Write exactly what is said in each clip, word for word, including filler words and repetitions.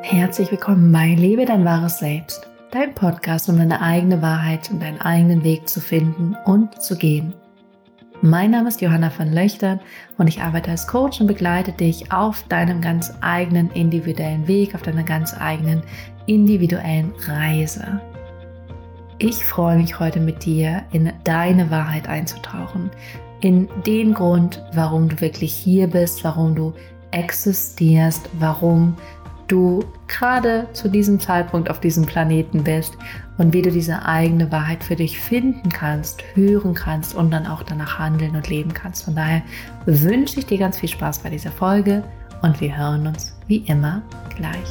Herzlich willkommen bei Lebe dein wahres Selbst, dein Podcast, um deine eigene Wahrheit und deinen eigenen Weg zu finden und zu gehen. Mein Name ist Johanna von Löchtern und ich arbeite als Coach und begleite dich auf deinem ganz eigenen individuellen Weg, auf deiner ganz eigenen individuellen Reise. Ich freue mich heute mit dir in deine Wahrheit einzutauchen, in den Grund, warum du wirklich hier bist, warum du existierst, warum du gerade zu diesem Zeitpunkt auf diesem Planeten bist und wie du diese eigene Wahrheit für dich finden kannst, hören kannst und dann auch danach handeln und leben kannst. Von daher wünsche ich dir ganz viel Spaß bei dieser Folge und wir hören uns wie immer gleich.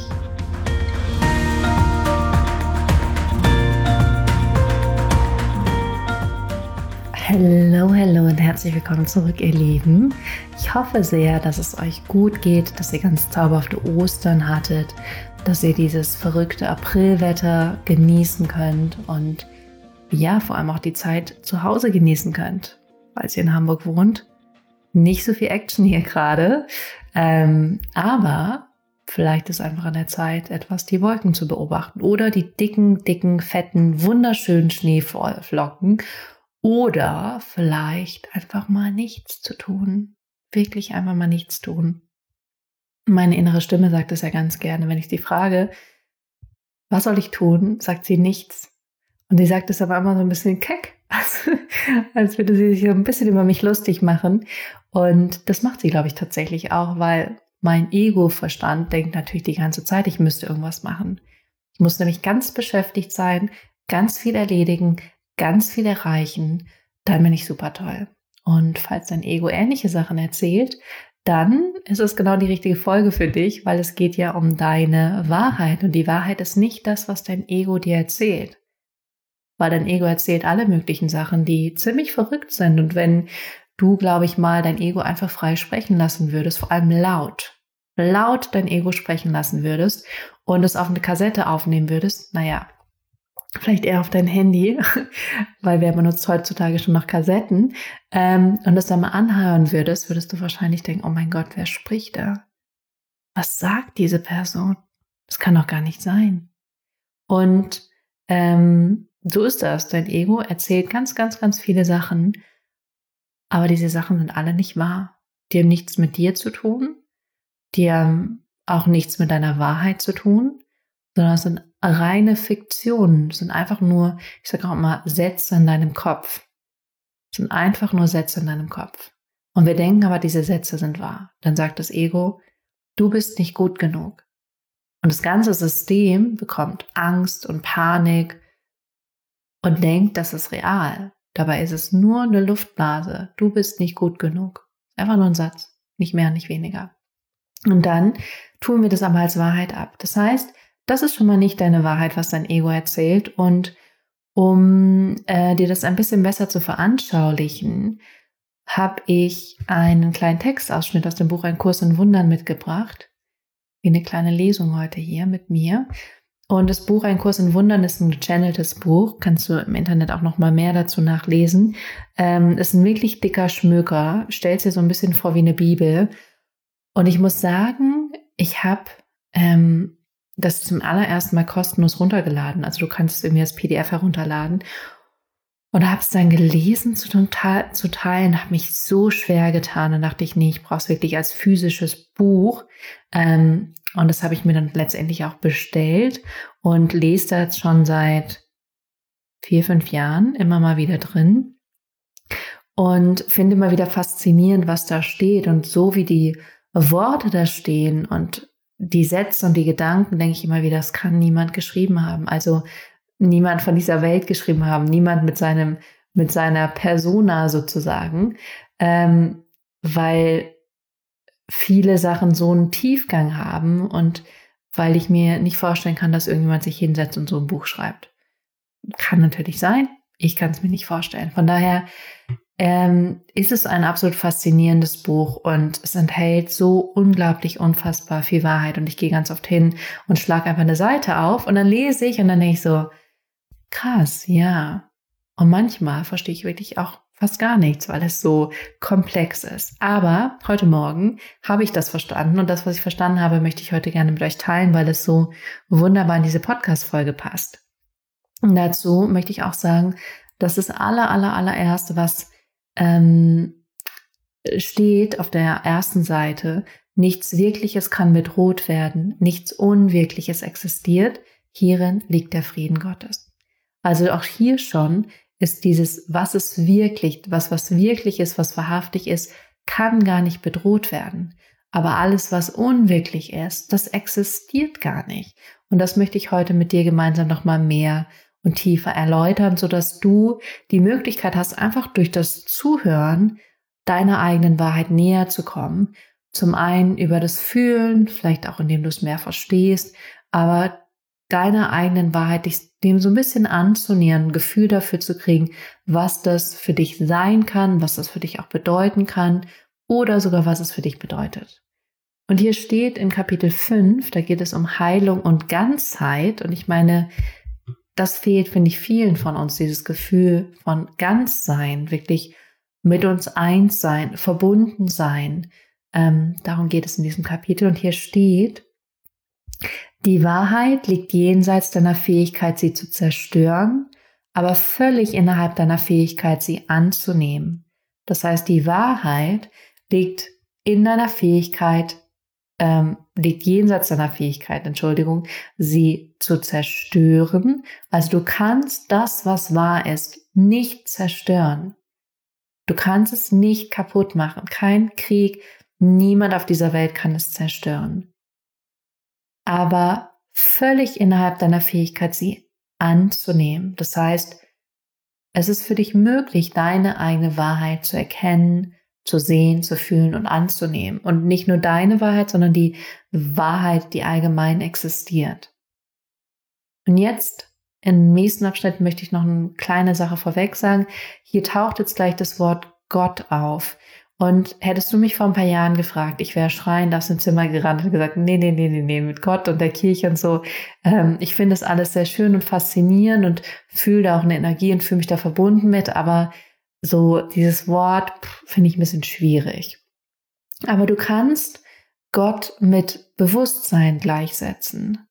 Hallo, hallo und herzlich willkommen zurück, ihr Lieben. Ich hoffe sehr, dass es euch gut geht, dass ihr ganz zauberhafte Ostern hattet, dass ihr dieses verrückte Aprilwetter genießen könnt und ja, vor allem auch die Zeit zu Hause genießen könnt, falls ihr in Hamburg wohnt. Nicht so viel Action hier gerade, ähm, aber vielleicht ist einfach an der Zeit, etwas die Wolken zu beobachten oder die dicken, dicken, fetten, wunderschönen Schneeflocken. Oder vielleicht einfach mal nichts zu tun. Wirklich einfach mal nichts tun. Meine innere Stimme sagt es ja ganz gerne, wenn ich sie frage, was soll ich tun, sagt sie nichts. Und sie sagt es aber immer so ein bisschen keck, als, als würde sie sich so ein bisschen über mich lustig machen. Und das macht sie, glaube ich, tatsächlich auch, weil mein Ego-Verstand denkt natürlich die ganze Zeit, ich müsste irgendwas machen. Ich muss nämlich ganz beschäftigt sein, ganz viel erledigen, ganz viel erreichen, dann bin ich super toll. Und falls dein Ego ähnliche Sachen erzählt, dann ist es genau die richtige Folge für dich, weil es geht ja um deine Wahrheit. Und die Wahrheit ist nicht das, was dein Ego dir erzählt. Weil dein Ego erzählt alle möglichen Sachen, die ziemlich verrückt sind. Und wenn du, glaube ich mal, dein Ego einfach frei sprechen lassen würdest, vor allem laut, laut dein Ego sprechen lassen würdest und es auf eine Kassette aufnehmen würdest, naja, vielleicht eher auf dein Handy, weil wer benutzt heutzutage schon noch Kassetten, ähm, und das dann mal anhören würdest, würdest du wahrscheinlich denken, oh mein Gott, wer spricht da? Was sagt diese Person? Das kann doch gar nicht sein. Und ähm, so ist das. Dein Ego erzählt ganz, ganz, ganz viele Sachen, aber diese Sachen sind alle nicht wahr. Die haben nichts mit dir zu tun, die haben auch nichts mit deiner Wahrheit zu tun, sondern es sind reine Fiktionen, es sind einfach nur, ich sage auch immer, Sätze in deinem Kopf. Es sind einfach nur Sätze in deinem Kopf. Und wir denken aber, diese Sätze sind wahr. Dann sagt das Ego, du bist nicht gut genug. Und das ganze System bekommt Angst und Panik und denkt, das ist real. Dabei ist es nur eine Luftblase. Du bist nicht gut genug. Einfach nur ein Satz, nicht mehr, nicht weniger. Und dann tun wir das aber als Wahrheit ab. Das heißt, das ist schon mal nicht deine Wahrheit, was dein Ego erzählt. Und um äh, dir das ein bisschen besser zu veranschaulichen, habe ich einen kleinen Textausschnitt aus dem Buch Ein Kurs in Wundern mitgebracht. Wie eine kleine Lesung heute hier mit mir. Und das Buch Ein Kurs in Wundern ist ein gechanneltes Buch. Kannst du im Internet auch noch mal mehr dazu nachlesen. Ähm, ist ein wirklich dicker Schmöker. Stellt dir so ein bisschen vor wie eine Bibel. Und ich muss sagen, ich habe ähm, das zum allerersten Mal kostenlos runtergeladen. Also du kannst es irgendwie als P D F herunterladen. Und habe es dann gelesen zu, zu teilen, habe mich so schwer getan. Dann dachte ich, nee, ich brauche es wirklich als physisches Buch. Ähm, und das habe ich mir dann letztendlich auch bestellt und lese da jetzt schon seit vier, fünf Jahren immer mal wieder drin. Und finde immer wieder faszinierend, was da steht. Und so wie die Worte da stehen und die Sätze und die Gedanken, denke ich immer wieder, das kann niemand geschrieben haben. Also niemand von dieser Welt geschrieben haben, niemand mit seinem, mit seiner Persona sozusagen, ähm, weil viele Sachen so einen Tiefgang haben und weil ich mir nicht vorstellen kann, dass irgendjemand sich hinsetzt und so ein Buch schreibt. Kann natürlich sein, ich kann es mir nicht vorstellen. Von daher ähm, ist es ein absolut faszinierendes Buch und es enthält so unglaublich unfassbar viel Wahrheit und ich gehe ganz oft hin und schlage einfach eine Seite auf und dann lese ich und dann denke ich so, krass, ja. Und manchmal verstehe ich wirklich auch fast gar nichts, weil es so komplex ist. Aber heute Morgen habe ich das verstanden und das, was ich verstanden habe, möchte ich heute gerne mit euch teilen, weil es so wunderbar in diese Podcast-Folge passt. Und dazu möchte ich auch sagen, dass das aller, aller, allererste, was ähm, steht auf der ersten Seite, nichts Wirkliches kann bedroht werden, nichts Unwirkliches existiert, hierin liegt der Frieden Gottes. Also auch hier schon ist dieses, was ist wirklich, was was wirklich ist, was wahrhaftig ist, kann gar nicht bedroht werden. Aber alles, was unwirklich ist, das existiert gar nicht. Und das möchte ich heute mit dir gemeinsam nochmal mehr und tiefer erläutern, sodass du die Möglichkeit hast, einfach durch das Zuhören deiner eigenen Wahrheit näher zu kommen. Zum einen über das Fühlen, vielleicht auch indem du es mehr verstehst, aber deiner eigenen Wahrheit, dich dem so ein bisschen anzunähern, ein Gefühl dafür zu kriegen, was das für dich sein kann, was das für dich auch bedeuten kann oder sogar was es für dich bedeutet. Und hier steht in Kapitel fünf, da geht es um Heilung und Ganzheit. Und ich meine, das fehlt, finde ich, vielen von uns, dieses Gefühl von Ganzsein, wirklich mit uns eins sein, verbunden sein. Ähm, darum geht es in diesem Kapitel. Und hier steht, die Wahrheit liegt jenseits deiner Fähigkeit, sie zu zerstören, aber völlig innerhalb deiner Fähigkeit, sie anzunehmen. Das heißt, die Wahrheit liegt in deiner Fähigkeit, ähm, liegt jenseits deiner Fähigkeit, Entschuldigung, sie zu zerstören. Also du kannst das, was wahr ist, nicht zerstören. Du kannst es nicht kaputt machen. Kein Krieg, niemand auf dieser Welt kann es zerstören. Aber völlig innerhalb deiner Fähigkeit, sie anzunehmen. Das heißt, es ist für dich möglich, deine eigene Wahrheit zu erkennen, zu sehen, zu fühlen und anzunehmen. Und nicht nur deine Wahrheit, sondern die Wahrheit, die allgemein existiert. Und jetzt, im nächsten Abschnitt, möchte ich noch eine kleine Sache vorweg sagen. Hier taucht jetzt gleich das Wort Gott auf. Und hättest du mich vor ein paar Jahren gefragt, ich wäre schreiend aus dem Zimmer gerannt und gesagt, nee, nee, nee, nee, nee, mit Gott und der Kirche und so. Ähm, ich finde das alles sehr schön und faszinierend und fühle da auch eine Energie und fühle mich da verbunden mit, aber so dieses Wort finde ich ein bisschen schwierig. Aber du kannst Gott mit Bewusstsein gleichsetzen.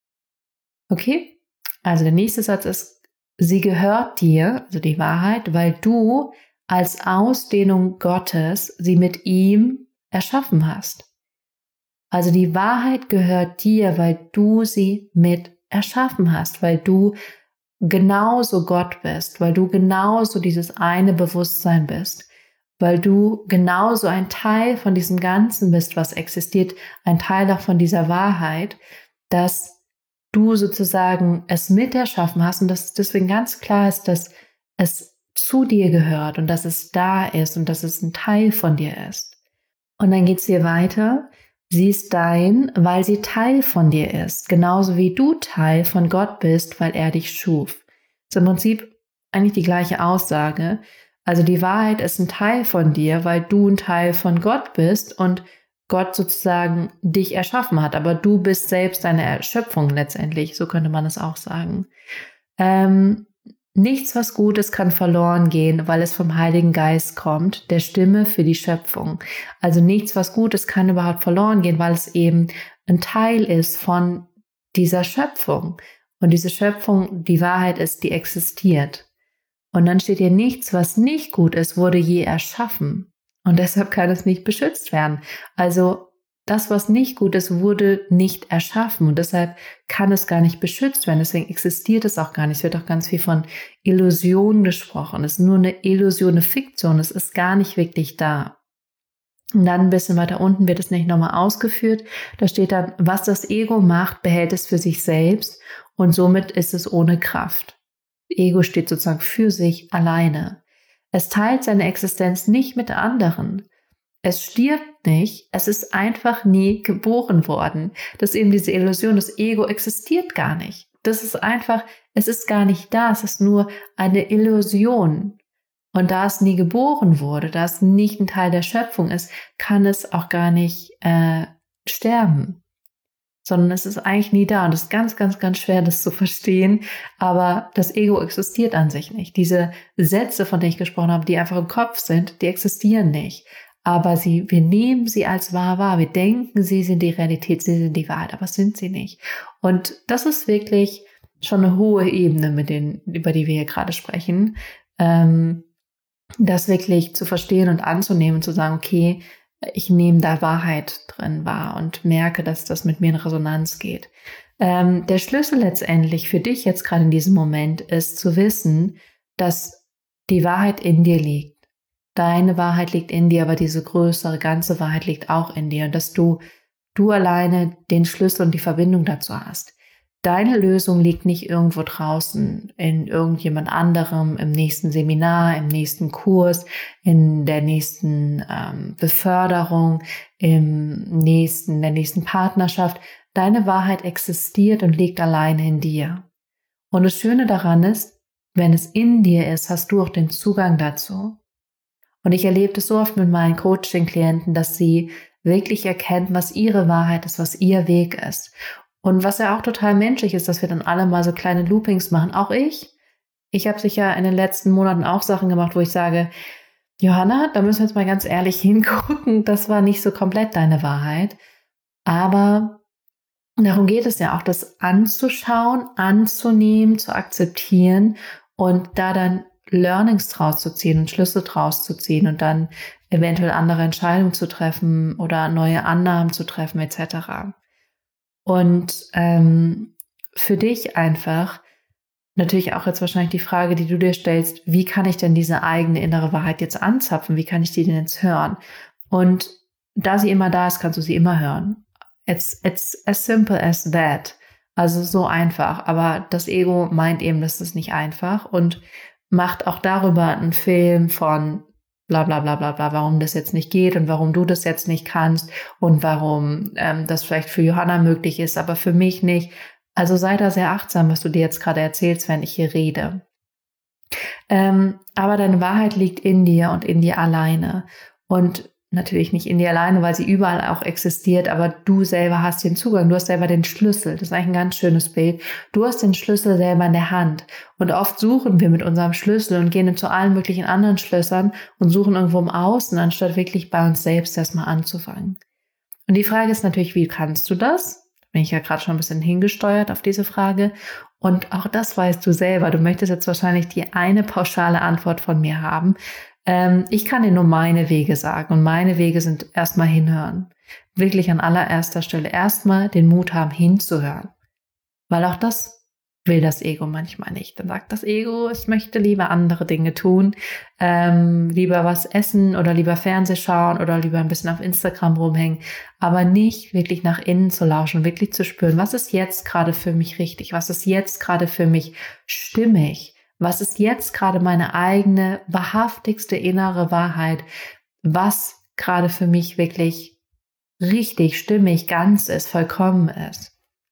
Okay? Also der nächste Satz ist, sie gehört dir, also die Wahrheit, weil du als Ausdehnung Gottes sie mit ihm erschaffen hast. Also die Wahrheit gehört dir, weil du sie mit erschaffen hast, weil du genauso Gott bist, weil du genauso dieses eine Bewusstsein bist, weil du genauso ein Teil von diesem Ganzen bist, was existiert, ein Teil auch von dieser Wahrheit, dass du sozusagen es mit erschaffen hast und dass deswegen ganz klar ist, dass es zu dir gehört und dass es da ist und dass es ein Teil von dir ist. Und dann geht es hier weiter. Sie ist dein, weil sie Teil von dir ist, genauso wie du Teil von Gott bist, weil er dich schuf. Das ist im Prinzip eigentlich die gleiche Aussage. Also die Wahrheit ist ein Teil von dir, weil du ein Teil von Gott bist und Gott sozusagen dich erschaffen hat. Aber du bist selbst deine Erschöpfung letztendlich, so könnte man es auch sagen. Ähm, Nichts, was gut ist, kann verloren gehen, weil es vom Heiligen Geist kommt, der Stimme für die Schöpfung. Also nichts, was gut ist, kann überhaupt verloren gehen, weil es eben ein Teil ist von dieser Schöpfung. Und diese Schöpfung, die Wahrheit ist, die existiert. Und dann steht hier, nichts, was nicht gut ist, wurde je erschaffen. Und deshalb kann es nicht beschützt werden. Also das, was nicht gut ist, wurde nicht erschaffen und deshalb kann es gar nicht beschützt werden. Deswegen existiert es auch gar nicht. Es wird auch ganz viel von Illusion gesprochen. Es ist nur eine Illusion, eine Fiktion. Es ist gar nicht wirklich da. Und dann ein bisschen weiter unten wird es nicht nochmal ausgeführt. Da steht dann, was das Ego macht, behält es für sich selbst und somit ist es ohne Kraft. Ego steht sozusagen für sich alleine. Es teilt seine Existenz nicht mit anderen. Es stirbt nicht, es ist einfach nie geboren worden. Das ist eben diese Illusion, das Ego existiert gar nicht. Das ist einfach, es ist gar nicht da, es ist nur eine Illusion. Und da es nie geboren wurde, da es nicht ein Teil der Schöpfung ist, kann es auch gar nicht äh, sterben. sondern es ist eigentlich nie da. Und es ist ganz, ganz, ganz schwer, das zu verstehen. Aber das Ego existiert an sich nicht. Diese Sätze, von denen ich gesprochen habe, die einfach im Kopf sind, die existieren nicht. Aber sie, wir nehmen sie als wahr wahr. Wir denken, sie sind die Realität, sie sind die Wahrheit, aber sind sie nicht. Und das ist wirklich schon eine hohe Ebene, mit denen, über die wir hier gerade sprechen. Ähm, das wirklich zu verstehen und anzunehmen und zu sagen, okay, ich nehme da Wahrheit drin wahr und merke, dass das mit mir in Resonanz geht. Ähm, der Schlüssel letztendlich für dich jetzt gerade in diesem Moment ist zu wissen, dass die Wahrheit in dir liegt. Deine Wahrheit liegt in dir, aber diese größere, ganze Wahrheit liegt auch in dir und dass du, du alleine den Schlüssel und die Verbindung dazu hast. Deine Lösung liegt nicht irgendwo draußen in irgendjemand anderem, im nächsten Seminar, im nächsten Kurs, in der nächsten ähm, Beförderung, im nächsten, der nächsten Partnerschaft. Deine Wahrheit existiert und liegt alleine in dir. Und das Schöne daran ist, wenn es in dir ist, hast du auch den Zugang dazu. Und ich erlebe das so oft mit meinen Coaching-Klienten, dass sie wirklich erkennen, was ihre Wahrheit ist, was ihr Weg ist. Und was ja auch total menschlich ist, dass wir dann alle mal so kleine Loopings machen. Auch ich. Ich habe sicher in den letzten Monaten auch Sachen gemacht, wo ich sage, Johanna, da müssen wir jetzt mal ganz ehrlich hingucken. Das war nicht so komplett deine Wahrheit. Aber darum geht es ja auch, das anzuschauen, anzunehmen, zu akzeptieren und da dann Learnings draus zu ziehen und Schlüsse draus zu ziehen und dann eventuell andere Entscheidungen zu treffen oder neue Annahmen zu treffen et cetera. Und ähm, für dich einfach natürlich auch jetzt wahrscheinlich die Frage, die du dir stellst, wie kann ich denn diese eigene innere Wahrheit jetzt anzapfen? Wie kann ich die denn jetzt hören? Und da sie immer da ist, kannst du sie immer hören. It's, it's as simple as that. Also so einfach. Aber das Ego meint eben, das ist nicht einfach und macht auch darüber einen Film von bla bla bla bla bla, warum das jetzt nicht geht und warum du das jetzt nicht kannst und warum ähm, das vielleicht für Johanna möglich ist, aber für mich nicht. Also sei da sehr achtsam, was du dir jetzt gerade erzählst, wenn ich hier rede. Ähm, aber deine Wahrheit liegt in dir und in dir alleine. Und natürlich nicht in dir alleine, weil sie überall auch existiert, aber du selber hast den Zugang, du hast selber den Schlüssel. Das ist eigentlich ein ganz schönes Bild. Du hast den Schlüssel selber in der Hand. Und oft suchen wir mit unserem Schlüssel und gehen zu allen möglichen anderen Schlössern und suchen irgendwo im Außen, anstatt wirklich bei uns selbst erstmal anzufangen. Und die Frage ist natürlich, wie kannst du das? Da bin ich ja gerade schon ein bisschen hingesteuert auf diese Frage. Und auch das weißt du selber. Du möchtest jetzt wahrscheinlich die eine pauschale Antwort von mir haben. Ähm, ich kann dir nur meine Wege sagen. Und meine Wege sind erstmal hinhören. Wirklich an allererster Stelle erstmal den Mut haben, hinzuhören. Weil auch das will das Ego manchmal nicht. Dann sagt das Ego, es möchte lieber andere Dinge tun, ähm, lieber was essen oder lieber Fernseh schauen oder lieber ein bisschen auf Instagram rumhängen, aber nicht wirklich nach innen zu lauschen, wirklich zu spüren, was ist jetzt gerade für mich richtig, was ist jetzt gerade für mich stimmig, was ist jetzt gerade meine eigene, wahrhaftigste innere Wahrheit, was gerade für mich wirklich richtig, stimmig, ganz ist, vollkommen ist.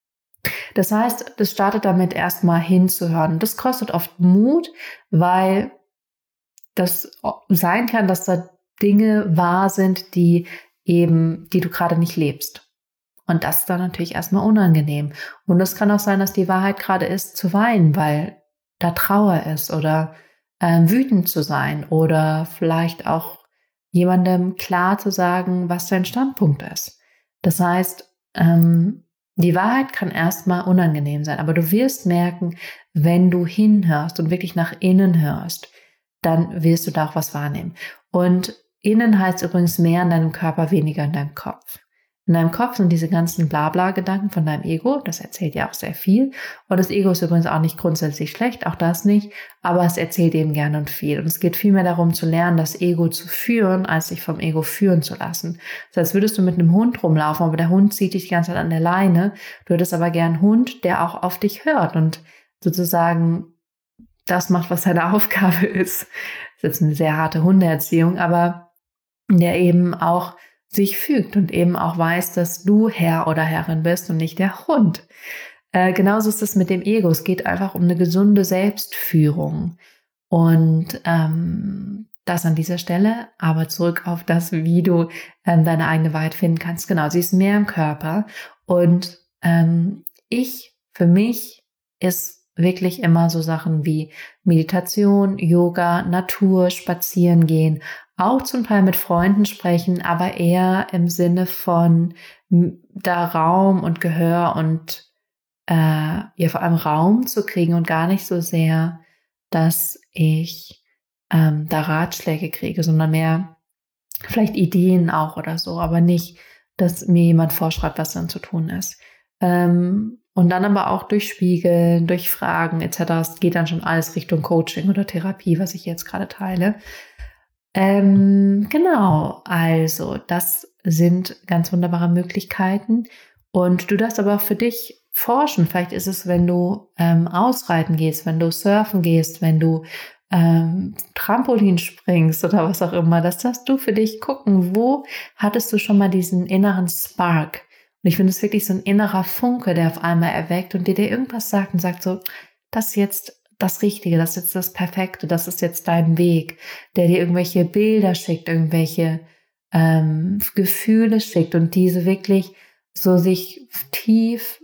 Das heißt, das startet damit erstmal hinzuhören. Das kostet oft Mut, weil das sein kann, dass da Dinge wahr sind, die eben, die du gerade nicht lebst. Und das ist dann natürlich erstmal unangenehm. Und es kann auch sein, dass die Wahrheit gerade ist, zu weinen, weil da Trauer ist oder äh, wütend zu sein oder vielleicht auch jemandem klar zu sagen, was dein Standpunkt ist. Das heißt, ähm, die Wahrheit kann erstmal unangenehm sein, aber du wirst merken, wenn du hinhörst und wirklich nach innen hörst, dann wirst du da auch was wahrnehmen. Und innen heißt übrigens mehr in deinem Körper, weniger in deinem Kopf. In deinem Kopf sind diese ganzen Blabla-Gedanken von deinem Ego, das erzählt ja auch sehr viel. Und das Ego ist übrigens auch nicht grundsätzlich schlecht, auch das nicht, aber es erzählt eben gerne und viel. Und es geht vielmehr darum zu lernen, das Ego zu führen, als sich vom Ego führen zu lassen. Das heißt, als würdest du mit einem Hund rumlaufen, aber der Hund zieht dich die ganze Zeit an der Leine. Du hättest aber gern einen Hund, der auch auf dich hört und sozusagen das macht, was seine Aufgabe ist. Das ist jetzt eine sehr harte Hundeerziehung, aber der eben auch sich fügt und eben auch weiß, dass du Herr oder Herrin bist und nicht der Hund. Äh, genauso ist es mit dem Ego. Es geht einfach um eine gesunde Selbstführung. Und ähm, das an dieser Stelle, aber zurück auf das, wie du ähm, deine eigene Wahrheit finden kannst. Genau, sie ist mehr im Körper und ähm, ich, für mich ist wirklich immer so Sachen wie Meditation, Yoga, Natur, Spazieren gehen, auch zum Teil mit Freunden sprechen, aber eher im Sinne von da Raum und Gehör und äh, ja vor allem Raum zu kriegen und gar nicht so sehr, dass ich ähm, da Ratschläge kriege, sondern mehr vielleicht Ideen auch oder so, aber nicht, dass mir jemand vorschreibt, was dann zu tun ist. Ähm, und dann aber auch durch Spiegeln, durch Fragen et cetera. Es geht dann schon alles Richtung Coaching oder Therapie, was ich jetzt gerade teile. Ähm, genau, also das sind ganz wunderbare Möglichkeiten. Und du darfst aber auch für dich forschen. Vielleicht ist es, wenn du ähm, ausreiten gehst, wenn du surfen gehst, wenn du ähm, Trampolin springst oder was auch immer. Das darfst du für dich gucken. Wo hattest du schon mal diesen inneren Spark? Und ich finde es wirklich so ein innerer Funke, der auf einmal erweckt und dir, dir irgendwas sagt und sagt so, das ist jetzt das Richtige, das ist jetzt das Perfekte, das ist jetzt dein Weg, der dir irgendwelche Bilder schickt, irgendwelche ähm, Gefühle schickt und diese wirklich so sich tief,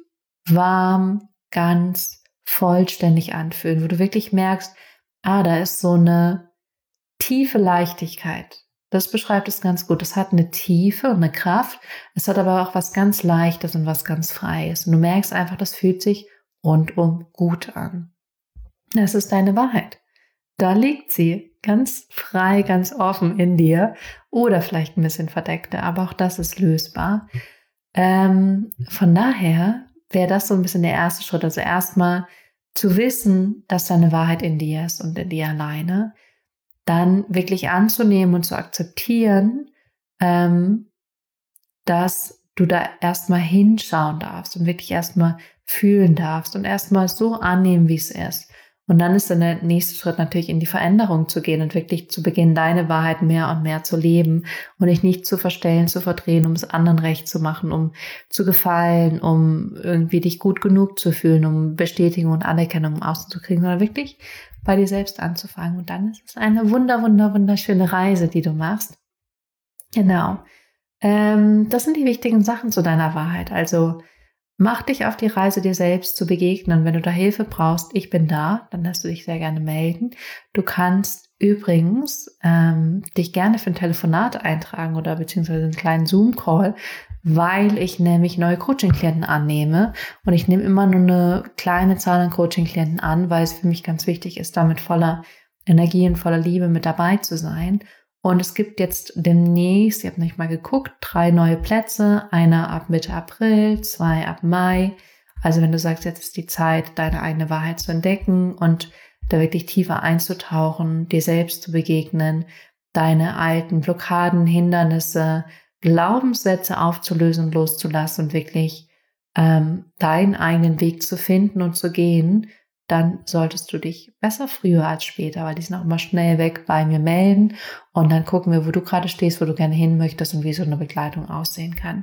warm, ganz, vollständig anfühlen, wo du wirklich merkst, ah, da ist so eine tiefe Leichtigkeit. Das beschreibt es ganz gut. Es hat eine Tiefe und eine Kraft. Es hat aber auch was ganz Leichtes und was ganz Freies. Und du merkst einfach, das fühlt sich rundum gut an. Das ist deine Wahrheit. Da liegt sie ganz frei, ganz offen in dir oder vielleicht ein bisschen verdeckter, aber auch das ist lösbar. Ähm, von daher wäre das so ein bisschen der erste Schritt. Also erstmal zu wissen, dass deine Wahrheit in dir ist und in dir alleine. Dann wirklich anzunehmen und zu akzeptieren, ähm, dass du da erstmal hinschauen darfst und wirklich erstmal fühlen darfst und erstmal so annehmen, wie es ist. Und dann ist dann der nächste Schritt natürlich in die Veränderung zu gehen und wirklich zu beginnen, deine Wahrheit mehr und mehr zu leben und dich nicht zu verstellen, zu verdrehen, um es anderen recht zu machen, um zu gefallen, um irgendwie dich gut genug zu fühlen, um Bestätigung und Anerkennung im Außen zu kriegen, sondern wirklich bei dir selbst anzufangen. Und dann ist es eine wunder, wunder, wunderschöne Reise, die du machst. Genau. Ähm, das sind die wichtigen Sachen zu deiner Wahrheit. Also mach dich auf die Reise, dir selbst zu begegnen. Wenn du da Hilfe brauchst, ich bin da, dann darfst du dich sehr gerne melden. Du kannst übrigens ähm, dich gerne für ein Telefonat eintragen oder beziehungsweise einen kleinen Zoom-Call, weil ich nämlich neue Coaching-Klienten annehme. Und ich nehme immer nur eine kleine Zahl an Coaching-Klienten an, weil es für mich ganz wichtig ist, da mit voller Energie und voller Liebe mit dabei zu sein. Und es gibt jetzt demnächst, ich habe nicht mal geguckt, drei neue Plätze. Einer ab Mitte April, zwei ab Mai. Also wenn du sagst, jetzt ist die Zeit, deine eigene Wahrheit zu entdecken und da wirklich tiefer einzutauchen, dir selbst zu begegnen, deine alten Blockaden, Hindernisse, Glaubenssätze aufzulösen und loszulassen und wirklich ähm, deinen eigenen Weg zu finden und zu gehen, dann solltest du dich besser früher als später, weil die sind auch immer schnell weg, bei mir melden und dann gucken wir, wo du gerade stehst, wo du gerne hin möchtest und wie so eine Begleitung aussehen kann.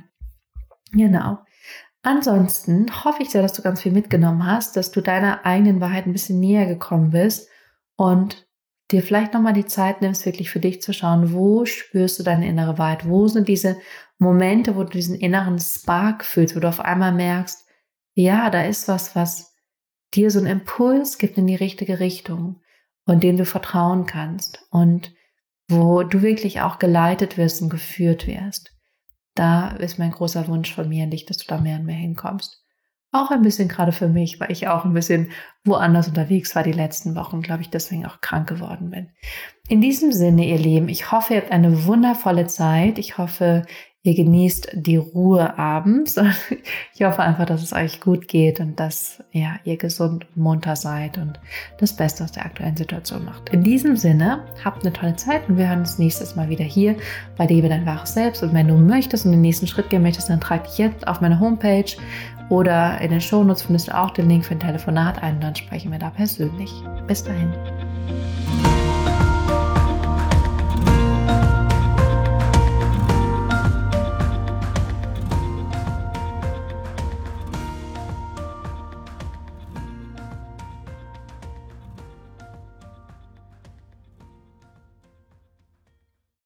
Genau. Ansonsten hoffe ich sehr, dass du ganz viel mitgenommen hast, dass du deiner eigenen Wahrheit ein bisschen näher gekommen bist und dir vielleicht nochmal die Zeit nimmst, wirklich für dich zu schauen, wo spürst du deine innere Wahrheit, wo sind diese Momente, wo du diesen inneren Spark fühlst, wo du auf einmal merkst, ja, da ist was, was dir so einen Impuls gibt in die richtige Richtung und dem du vertrauen kannst und wo du wirklich auch geleitet wirst und geführt wirst. Da ist mein großer Wunsch von mir an dich, dass du da mehr und mehr hinkommst. Auch ein bisschen gerade für mich, weil ich auch ein bisschen woanders unterwegs war die letzten Wochen, glaube ich, deswegen auch krank geworden bin. In diesem Sinne, ihr Lieben, ich hoffe, ihr habt eine wundervolle Zeit. Ich hoffe, ihr genießt die Ruhe abends. Ich hoffe einfach, dass es euch gut geht und dass ja, ihr gesund und munter seid und das Beste aus der aktuellen Situation macht. In diesem Sinne, habt eine tolle Zeit und wir hören uns nächstes Mal wieder hier bei Lebe dein wahres Selbst. Und wenn du möchtest und den nächsten Schritt gehen möchtest, dann trag dich jetzt auf meine Homepage oder in den Shownotes findest du auch den Link für ein Telefonat ein und dann sprechen wir da persönlich. Bis dahin.